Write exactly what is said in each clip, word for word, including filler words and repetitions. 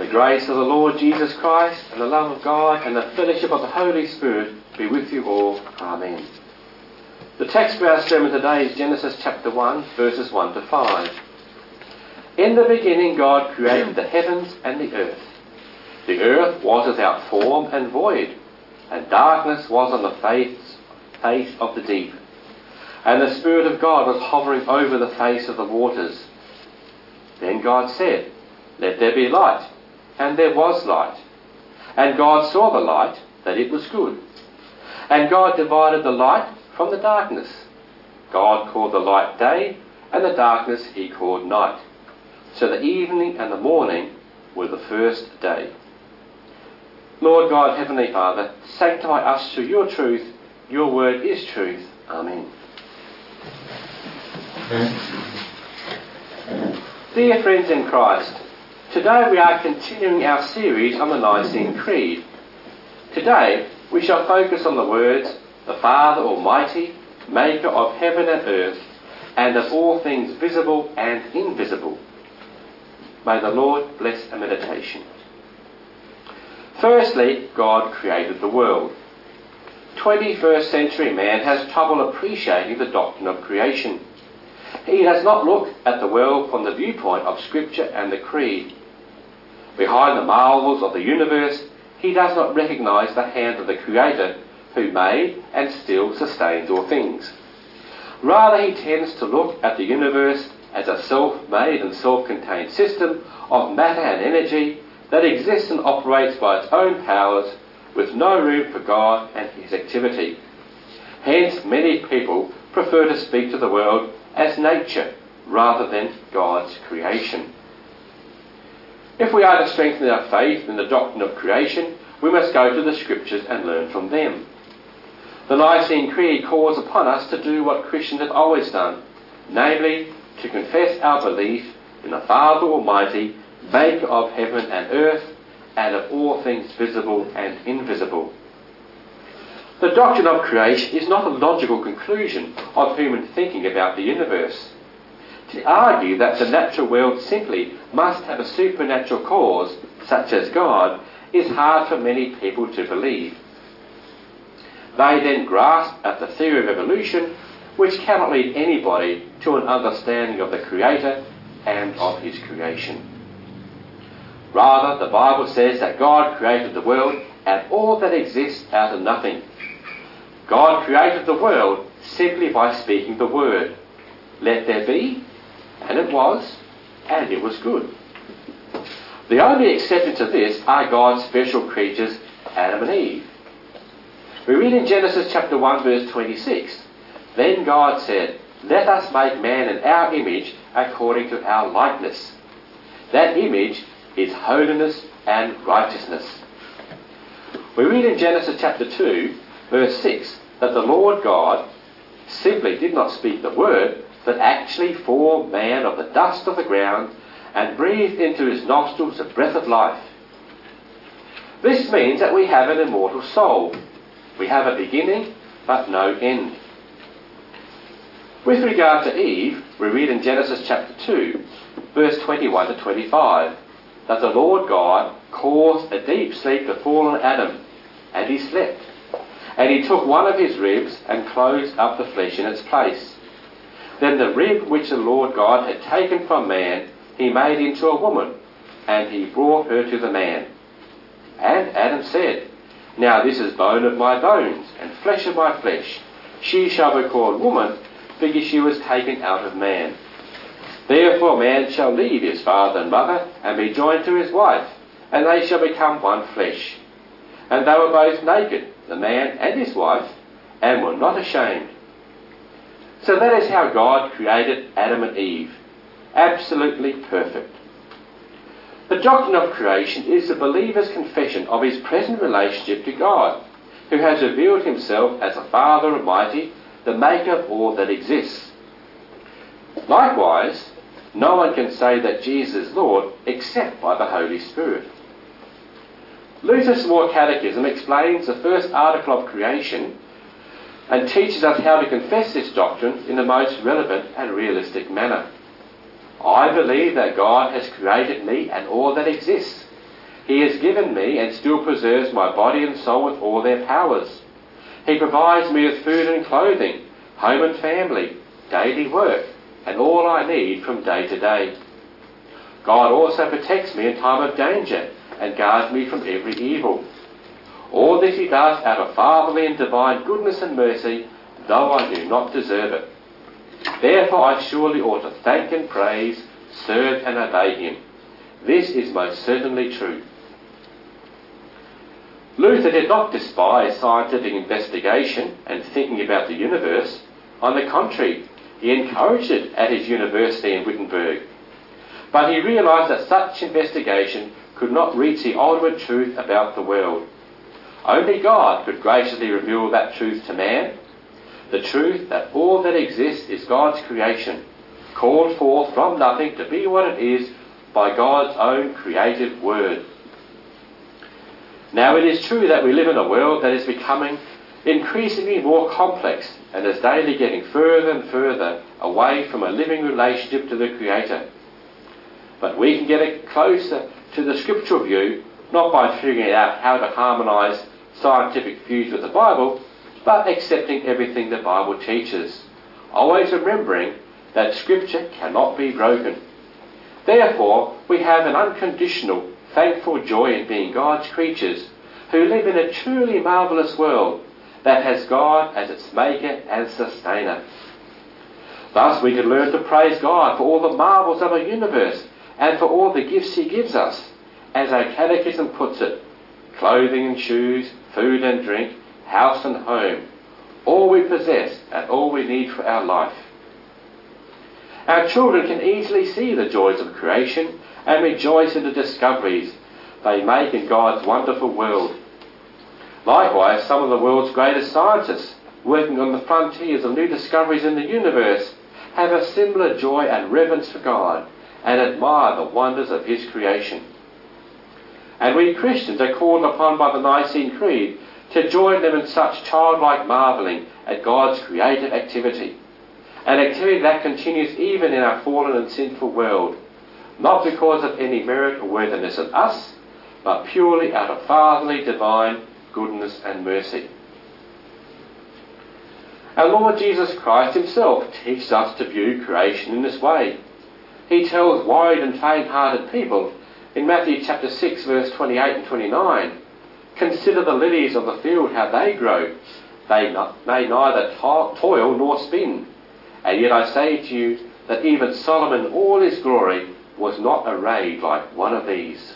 The grace of the Lord Jesus Christ and the love of God and the fellowship of the Holy Spirit be with you all. Amen. The text for our sermon today is Genesis chapter one, verses one to five. In the beginning God created the heavens and the earth. The earth was without form and void, and darkness was on the face, face of the deep. And the Spirit of God was hovering over the face of the waters. Then God said, "Let there be light," and there was light. And God saw the light, that it was good. And God divided the light from the darkness. God called the light day, and the darkness he called night. So the evening and the morning were the first day. Lord God, Heavenly Father, sanctify us through your truth. Your word is truth. Amen. Dear friends in Christ, today we are continuing our series on the Nicene Creed. Today we shall focus on the words, "The Father Almighty, maker of heaven and earth, and of all things visible and invisible." May the Lord bless our meditation. Firstly, God created the world. twenty-first century man has trouble appreciating the doctrine of creation. He does not look at the world from the viewpoint of Scripture and the Creed. Behind the marvels of the universe, he does not recognise the hand of the Creator who made and still sustains all things. Rather, he tends to look at the universe as a self-made and self-contained system of matter and energy that exists and operates by its own powers with no room for God and his activity. Hence, many people prefer to speak to the world as nature rather than God's creation. If we are to strengthen our faith in the doctrine of creation, we must go to the Scriptures and learn from them. The Nicene Creed calls upon us to do what Christians have always done, namely, to confess our belief in the Father Almighty, maker of heaven and earth, and of all things visible and invisible. The doctrine of creation is not a logical conclusion of human thinking about the universe. To argue that the natural world simply must have a supernatural cause, such as God, is hard for many people to believe. They then grasp at the theory of evolution, which cannot lead anybody to an understanding of the Creator and of his creation. Rather, the Bible says that God created the world and all that exists out of nothing. God created the world simply by speaking the word. Let there be, and it was, and it was good. The only exception to this are God's special creatures, Adam and Eve. We read in Genesis chapter one verse twenty-six, "Then God said, let us make man in our image according to our likeness." That image is holiness and righteousness. We read in Genesis chapter two verse six that the Lord God simply did not speak the word, but actually formed man of the dust of the ground and breathed into his nostrils the breath of life. This means that we have an immortal soul. We have a beginning, but no end. With regard to Eve, we read in Genesis chapter two, verse twenty-one to twenty-five, that the Lord God caused a deep sleep to fall on Adam, and he slept. And he took one of his ribs and closed up the flesh in its place. Then the rib which the Lord God had taken from man, he made into a woman, and he brought her to the man. And Adam said, "Now this is bone of my bones, and flesh of my flesh. She shall be called woman, because she was taken out of man. Therefore man shall leave his father and mother, and be joined to his wife, and they shall become one flesh. And they were both naked, the man and his wife, and were not ashamed." So that is how God created Adam and Eve. Absolutely perfect. The doctrine of creation is the believer's confession of his present relationship to God, who has revealed himself as the Father Almighty, the maker of all that exists. Likewise, no one can say that Jesus is Lord except by the Holy Spirit. Luther's Small Catechism explains the first article of creation and teaches us how to confess this doctrine in the most relevant and realistic manner. I believe that God has created me and all that exists, He has given me and still preserves my body and soul with all their powers. He provides me with food and clothing, home and family, daily work, and all I need from day to day. God also protects me in time of danger and guards me from every evil. All this he does out of fatherly and divine goodness and mercy, though I do not deserve it. Therefore I surely ought to thank and praise, serve and obey him. This is most certainly true. Luther did not despise scientific investigation and thinking about the universe. On the contrary, he encouraged it at his university in Wittenberg. But he realised that such investigation could not reach the ultimate truth about the world. Only God could graciously reveal that truth to man, the truth that all that exists is God's creation, called forth from nothing to be what it is by God's own creative word. Now it is true that we live in a world that is becoming increasingly more complex and is daily getting further and further away from a living relationship to the Creator. But we can get it closer to the scriptural view, not by figuring out how to harmonise scientific views with the Bible, but accepting everything the Bible teaches, always remembering that Scripture cannot be broken. Therefore, we have an unconditional, thankful joy in being God's creatures who live in a truly marvellous world that has God as its maker and sustainer. Thus we can learn to praise God for all the marvels of our universe and for all the gifts he gives us. As our catechism puts it, clothing and shoes, food and drink, house and home, all we possess and all we need for our life. Our children can easily see the joys of creation and rejoice in the discoveries they make in God's wonderful world. Likewise, some of the world's greatest scientists, working on the frontiers of new discoveries in the universe, have a similar joy and reverence for God and admire the wonders of his creation. And we Christians are called upon by the Nicene Creed to join them in such childlike marvelling at God's creative activity, an activity that continues even in our fallen and sinful world, not because of any merit or worthiness of us, but purely out of fatherly, divine goodness and mercy. Our Lord Jesus Christ himself teaches us to view creation in this way. He tells worried and faint-hearted people in Matthew chapter six, verse twenty-eight and twenty-nine, "Consider the lilies of the field, how they grow. They, not, they neither to- toil nor spin. And yet I say to you that even Solomon in all his glory was not arrayed like one of these."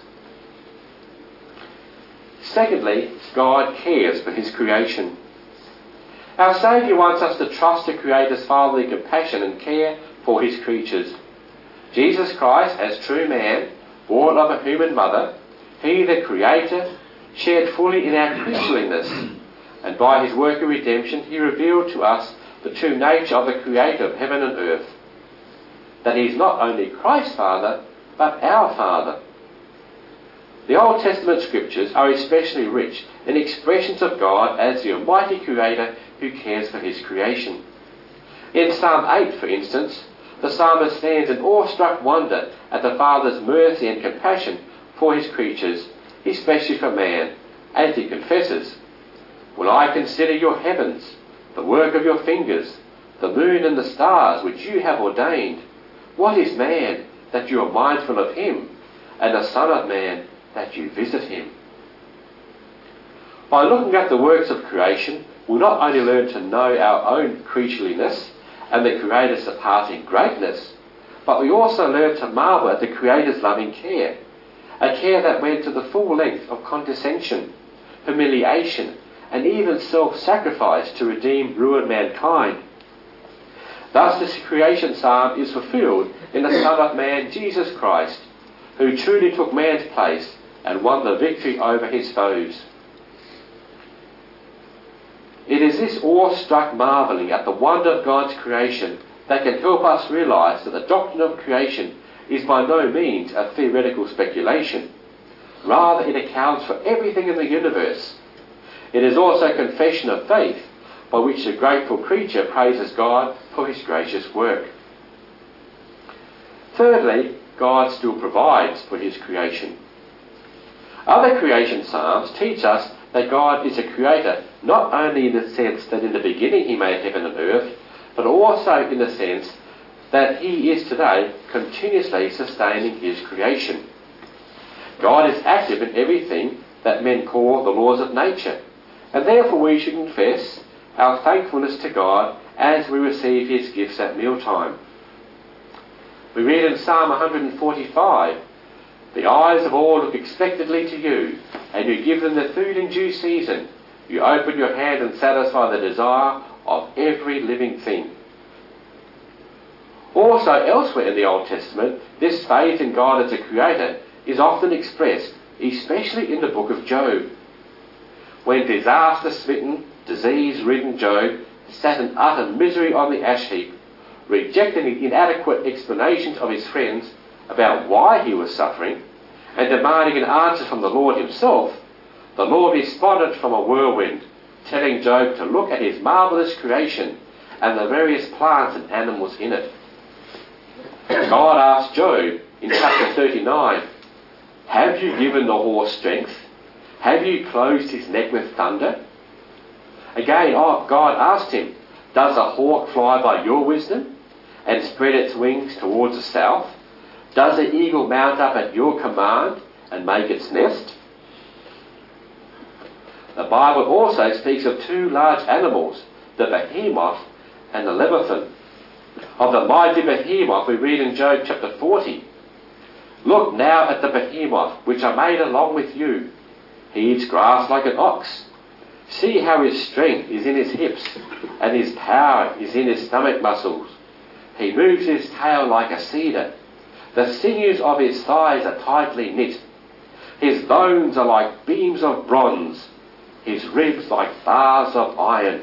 Secondly, God cares for his creation. Our Saviour wants us to trust the Creator's fatherly compassion and care for his creatures. Jesus Christ, as true man, born of a human mother, he, the Creator, shared fully in our creatureliness, and by his work of redemption he revealed to us the true nature of the Creator of heaven and earth, that he is not only Christ's Father, but our Father. The Old Testament scriptures are especially rich in expressions of God as the Almighty Creator who cares for his creation. In Psalm eight, for instance, the psalmist stands in awestruck wonder at the Father's mercy and compassion for his creatures, especially for man, as he confesses, "When I consider your heavens, the work of your fingers, the moon and the stars which you have ordained, what is man that you are mindful of him, and the Son of Man that you visit him?" By looking at the works of creation, we'll not only learn to know our own creatureliness and the Creator's surpassing greatness, but we also learn to marvel at the Creator's loving care, a care that went to the full length of condescension, humiliation, and even self-sacrifice to redeem ruined mankind. Thus this creation psalm is fulfilled in the Son of Man, Jesus Christ, who truly took man's place and won the victory over his foes. It is this awe-struck marvelling at the wonder of God's creation that can help us realise that the doctrine of creation is by no means a theoretical speculation. Rather, it accounts for everything in the universe. It is also a confession of faith by which the grateful creature praises God for his gracious work. Thirdly, God still provides for his creation. Other creation psalms teach us that God is a creator, not only in the sense that in the beginning he made heaven and earth, but also in the sense that he is today continuously sustaining his creation. God is active in everything that men call the laws of nature, and therefore we should confess our thankfulness to God as we receive his gifts at mealtime. We read in Psalm one forty-five, "The eyes of all look expectantly to you, and you give them their food in due season. You open your hand and satisfy the desire of every living thing." Also, elsewhere in the Old Testament, this faith in God as a creator is often expressed, especially in the book of Job. When disaster-smitten, disease-ridden Job sat in utter misery on the ash heap, rejecting the inadequate explanations of his friends about why he was suffering, and demanding an answer from the Lord himself, the Lord responded from a whirlwind, telling Job to look at his marvellous creation and the various plants and animals in it. God asked Job in chapter thirty-nine, "Have you given the horse strength? Have you closed his neck with thunder?" Again, God asked him, "Does a hawk fly by your wisdom and spread its wings towards the south? Does the eagle mount up at your command and make its nest?" The Bible also speaks of two large animals, the behemoth and the leviathan. Of the mighty behemoth we read in Job chapter forty, "Look now at the behemoth which I made along with you. He eats grass like an ox. See how his strength is in his hips, and his power is in his stomach muscles. He moves his tail like a cedar. The sinews of his thighs are tightly knit. His bones are like beams of bronze, his ribs like bars of iron."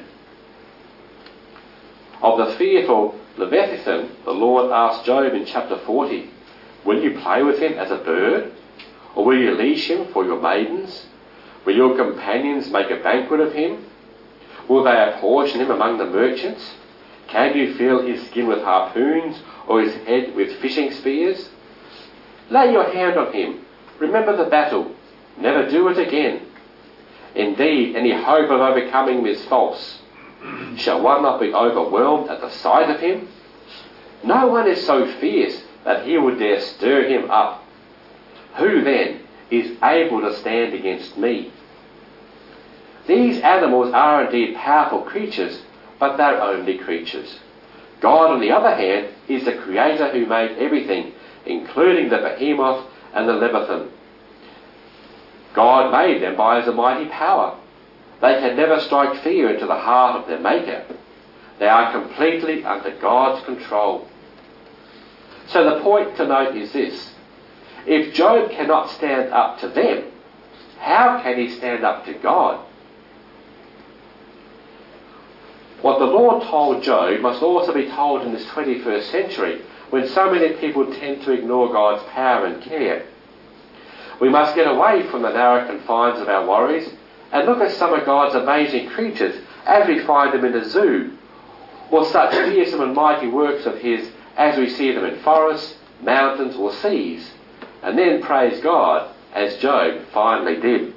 Of the fearful Leviathan, the Lord asked Job in chapter forty, "Will you play with him as a bird? Or will you leash him for your maidens? Will your companions make a banquet of him? Will they apportion him among the merchants? Can you fill his skin with harpoons, or his head with fishing spears? Lay your hand on him. Remember the battle. Never do it again. Indeed, any hope of overcoming him is false. Shall one not be overwhelmed at the sight of him? No one is so fierce that he would dare stir him up. Who then is able to stand against me?" These animals are indeed powerful creatures, but they're only creatures. God, on the other hand, is the creator who made everything, including the behemoth and the leviathan. God made them by his almighty power. They can never strike fear into the heart of their maker. They are completely under God's control. So the point to note is this: if Job cannot stand up to them, how can he stand up to God? What the Lord told Job must also be told in this twenty-first century, when so many people tend to ignore God's power and care. We must get away from the narrow confines of our worries and look at some of God's amazing creatures as we find them in a zoo, or such fearsome and mighty works of his as we see them in forests, mountains or seas, and then praise God as Job finally did.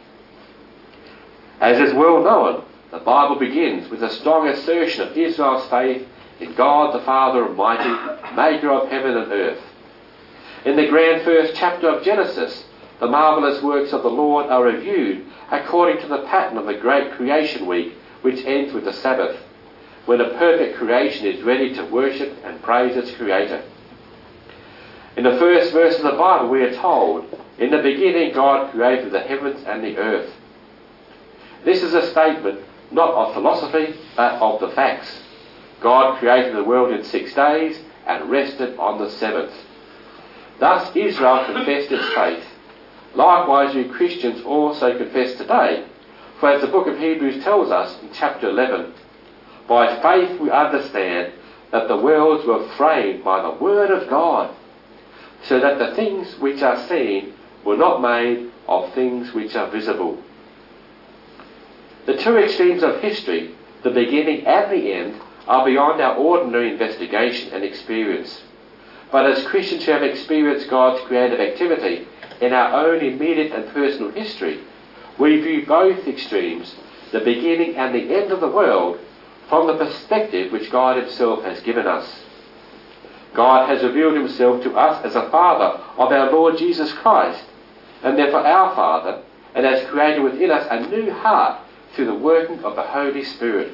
As is well known, the Bible begins with a strong assertion of Israel's faith in God the Father Almighty, maker of heaven and earth. In the grand first chapter of Genesis, the marvellous works of the Lord are reviewed according to the pattern of the great creation week, which ends with the Sabbath, when a perfect creation is ready to worship and praise its Creator. In the first verse of the Bible we are told, "In the beginning God created the heavens and the earth." This is a statement not of philosophy, but of the facts. God created the world in six days and rested on the seventh. Thus Israel confessed its faith. Likewise we Christians also confess today, for as the book of Hebrews tells us in chapter eleven, "By faith we understand that the worlds were framed by the word of God, so that the things which are seen were not made of things which are visible." The two extremes of history, the beginning and the end, are beyond our ordinary investigation and experience. But as Christians who have experienced God's creative activity in our own immediate and personal history, we view both extremes, the beginning and the end of the world, from the perspective which God himself has given us. God has revealed himself to us as a Father of our Lord Jesus Christ, and therefore our Father, and has created within us a new heart through the working of the Holy Spirit.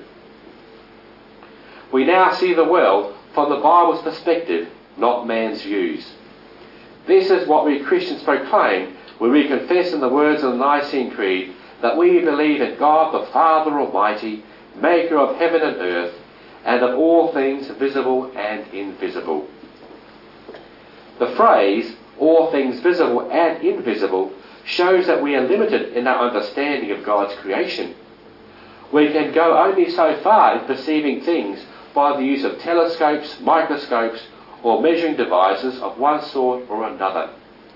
We now see the world from the Bible's perspective, not man's views. This is what we Christians proclaim when we confess in the words of the Nicene Creed that we believe in God the Father Almighty, maker of heaven and earth, and of all things visible and invisible. The phrase, all things visible and invisible, shows that we are limited in our understanding of God's creation. We can go only so far in perceiving things by the use of telescopes, microscopes, or measuring devices of one sort or another.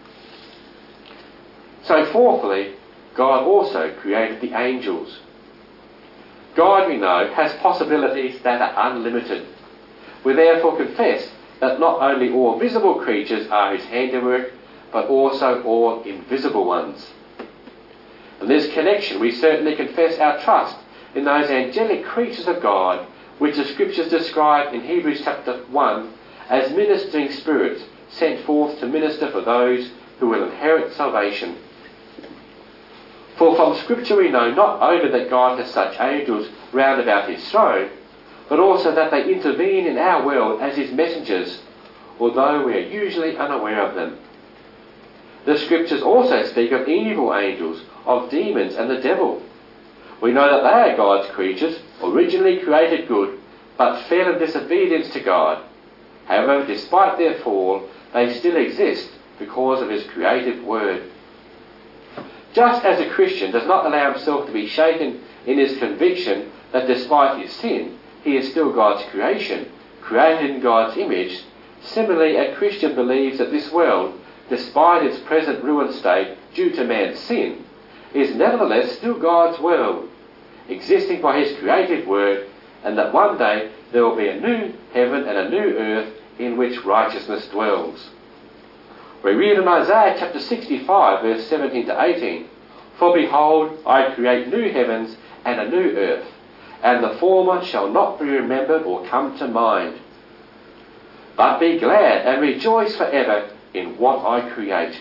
So fourthly, God also created the angels. God, we know, has possibilities that are unlimited. We therefore confess that not only all visible creatures are his handiwork, but also all invisible ones. In this connection, we certainly confess our trust in those angelic creatures of God, which the Scriptures describe in Hebrews chapter one as ministering spirits sent forth to minister for those who will inherit salvation. For from Scripture we know not only that God has such angels round about his throne, but also that they intervene in our world as his messengers, although we are usually unaware of them. The Scriptures also speak of evil angels, of demons and the devil. We know that they are God's creatures, originally created good, but fell in disobedience to God. However, despite their fall, they still exist because of his creative word. Just as a Christian does not allow himself to be shaken in his conviction that despite his sin, he is still God's creation, created in God's image, similarly a Christian believes that this world, despite its present ruined state due to man's sin, is nevertheless still God's world, existing by his creative word, and that one day there will be a new heaven and a new earth in which righteousness dwells. We read in Isaiah chapter sixty-five, verse seventeen to eighteen, "For behold, I create new heavens and a new earth, and the former shall not be remembered or come to mind. But be glad and rejoice forever in what I create."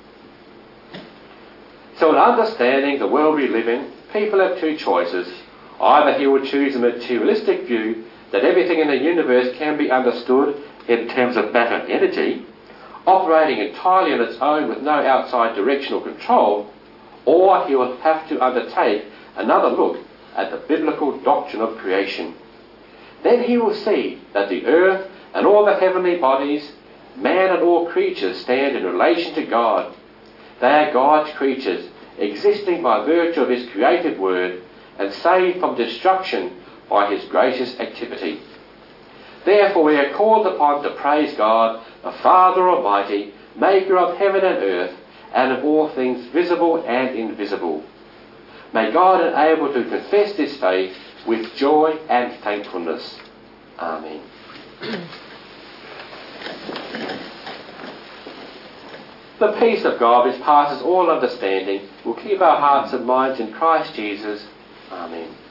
So in understanding the world we live in, people have two choices. Either he will choose a materialistic view that everything in the universe can be understood in terms of matter and energy, operating entirely on its own with no outside directional control, or he will have to undertake another look at the biblical doctrine of creation. Then he will see that the earth and all the heavenly bodies, man and all creatures stand in relation to God. They are God's creatures, existing by virtue of his creative word, and saved from destruction by his gracious activity. Therefore we are called upon to praise God, the Father Almighty, maker of heaven and earth, and of all things visible and invisible. May God enable to confess this faith with joy and thankfulness. Amen. The peace of God, which passes all understanding, will keep our hearts and minds in Christ Jesus. Amen.